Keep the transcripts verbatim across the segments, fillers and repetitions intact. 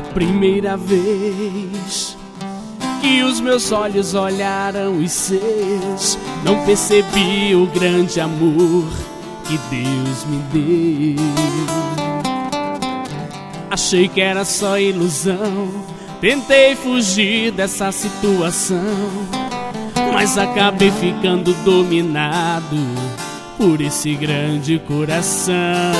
Primeira vez que os meus olhos olharam os seus, não percebi o grande amor que Deus me deu. Achei que era só ilusão, tentei fugir dessa situação, mas acabei ficando dominado por esse grande coração.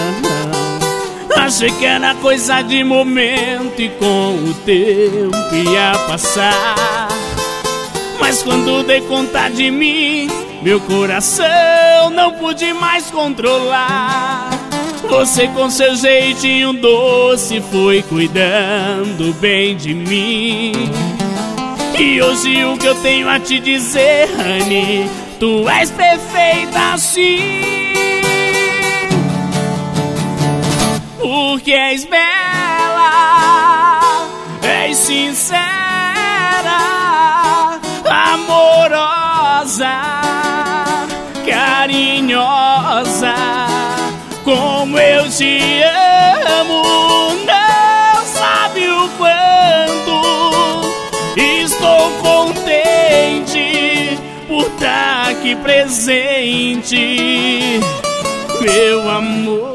Achei que era coisa de momento e com o tempo ia passar, mas quando dei conta de mim, meu coração não pude mais controlar. Você com seu jeitinho doce foi cuidando bem de mim, e hoje o que eu tenho a te dizer, honey, tu és perfeita assim. Porque és bela, és sincera, amorosa, carinhosa, como eu te amo, não sabe o quanto estou contente por estar aqui presente, meu amor.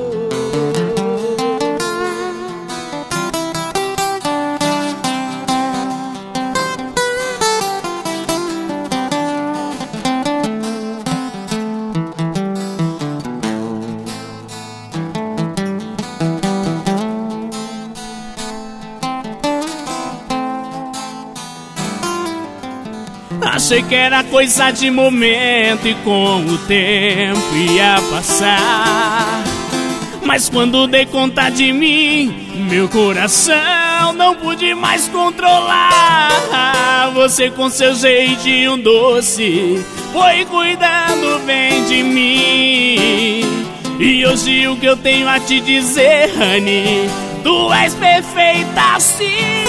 Achei que era coisa de momento e com o tempo ia passar, mas quando dei conta de mim, meu coração não pude mais controlar. Você com seu jeitinho doce foi cuidando bem de mim, e hoje o que eu tenho a te dizer, honey, tu és perfeita assim.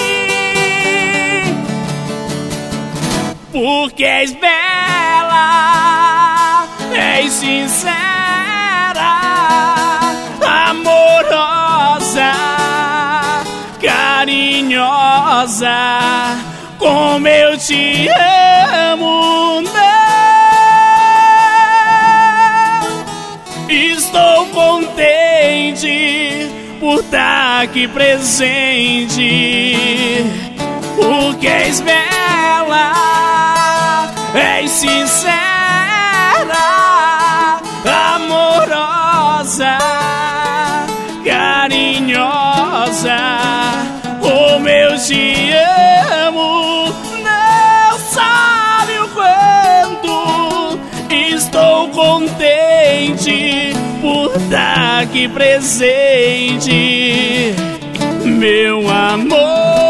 Porque és bela, és sincera, amorosa, carinhosa, como eu te amo, não estou contente por estar aqui presente. Porque és bela, és sincera, amorosa, carinhosa, como eu te amo, não sabe o quanto estou contente por estar aqui presente, meu amor.